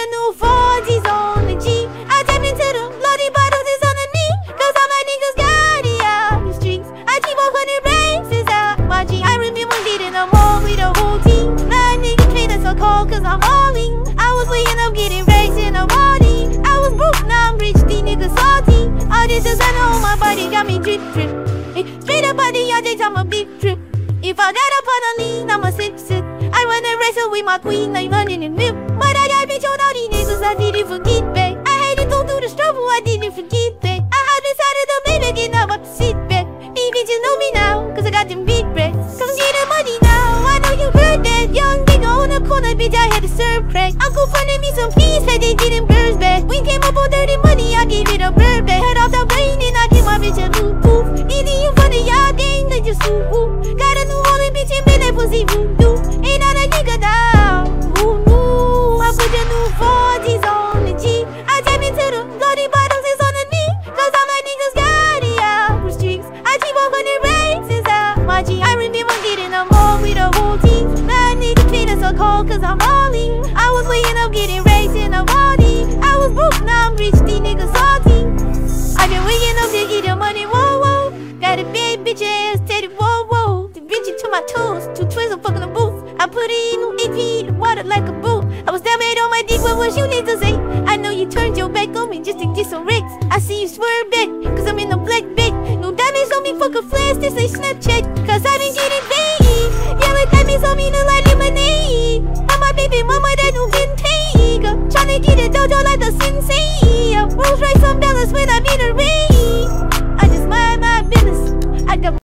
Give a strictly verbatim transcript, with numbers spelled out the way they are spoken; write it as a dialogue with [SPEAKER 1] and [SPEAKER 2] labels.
[SPEAKER 1] a new four G's on the G. I tapped into the bloody bottles, it's on the knee. Cause all my niggas got it out the streets. I keep on putting races out my G. I remember getting a mall with a whole team. Now niggas treat us so cold cause I'm balling. I was waking up getting raised in a body. I was broke, now I'm rich, these niggas salty. All this designer on my body got me drip drip. Hey, straight up on the yardage, I'm a big trip. If I got up on a lean, I'm a sip sip. I wanna wrestle with my queen, like running and whip. But I got bitch on all these niggas, I didn't forget back. I had to go through the struggle, I didn't forget back. I had decided to make it, now I sit back. These bitches know me now, cause I got them big breasts. Come get the money now, I know you heard that. Young nigga on the corner, bitch, I had to serve crack. Uncle funded me some peas, had they getting birds back. We came up on dirty money, I gave it a bird back. Head off the brain and I give my bitch a new poof. Easy in front of y'all, gang, they just ooh ooh. Got a new Holy bitch and been that pussy voodoo. Ain't not a nigga now, ooh ooh. I put the new four G's on the G. I tap into the bloody bottles, it's on the knee. Cause all my niggas got it out the streets. I keep on putting races out my G. I remember getting a mall with a whole team. Now niggas treat us so cold cause I'm balling. I was waking up getting raised in a body. I was broke, now I'm rich, these niggas salty. I been waking up to get the money, whoa whoa. Got a bad bitch ass steady, whoa whoa. The bitch to my toes, two twins, I'm fucking the booth. I put it in A P, the water like a boot. I was down bad on my dick, but what you need to say? I know you turned your back on me just to get some wreck.